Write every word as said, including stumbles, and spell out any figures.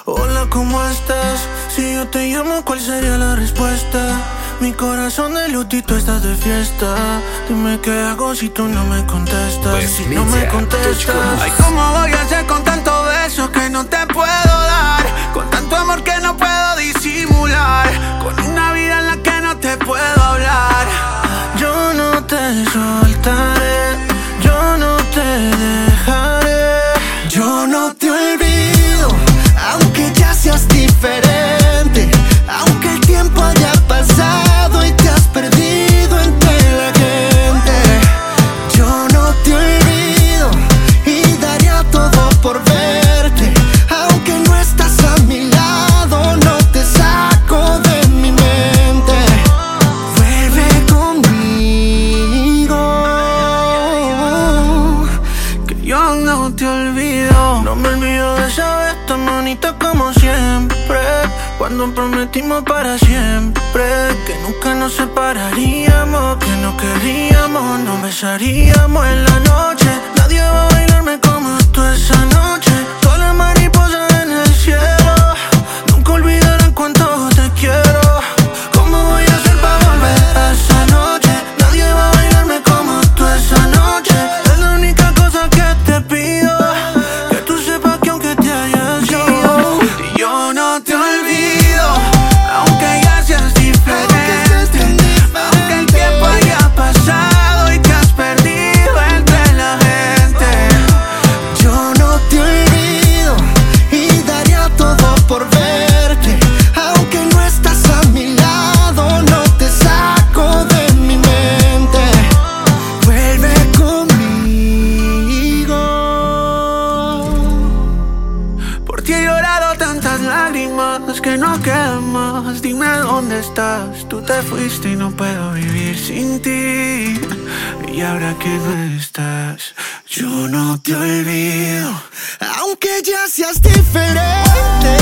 Hola, ¿cómo estás? Si yo te llamo, ¿cuál sería la respuesta? Mi corazón de luto y tú estás de fiesta. Dime qué hago si tú no me contestas. Pues si no me contestas. Ay, ¿cómo voy a hacer con tanto beso que no te puedo dar? Con tanto amor que no puedo disimular. Con una vida en la que no te puedo hablar. Yo no te soltaré, yo no te dejaré. Yo no te olvido, aunque ya seas diferente. Aunque el tiempo haya pasado y te has perdido entre la gente. Yo no te olvido y daría todo por verte. Aunque no estás a mi lado, no te saco de mi mente. Vuelve conmigo, que yo no te olvido. No me olvido de esa vez tan bonita como siempre, cuando prometimos para siempre que nunca nos separaríamos, que no querríamos, nos besaríamos en la noche. Nadie va a bailarme como tú esa noche. Todas las mariposas en el cielo nunca olvidarán cuánto te quiero. ¿Cómo voy a hacer para volver a esa noche? Nadie va a bailarme como tú esa noche. Es la única cosa que te pido, que tú sepas que aunque te hayas ido, yo no te olvido, aunque ya seas diferente. Aunque el tiempo haya pasado y te has perdido entre la gente. Yo no te olvido y daría todo por verte. Aunque no estás a mi lado, no te saco de mi mente. Vuelve conmigo. Por ti he llorado tantas lágrimas que no quedan más. Dime dónde estás, tú te fuiste y no puedo vivir sin ti. Y ahora que no estás, yo no te olvido, aunque ya seas diferente.